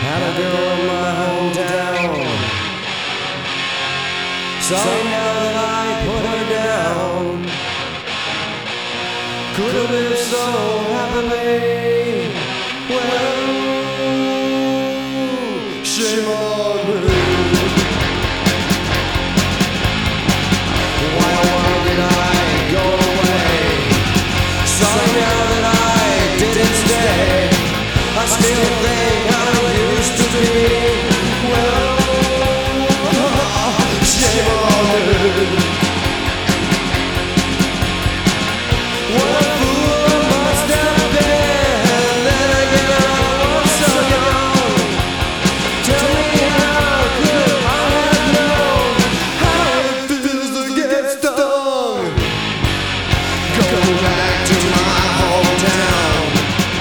Had a girl in my hometown. Sorry now that I put her down. Could have lived so happily. Well, shame on me. Why did I go away? Sorry now that I didn't stay. I still think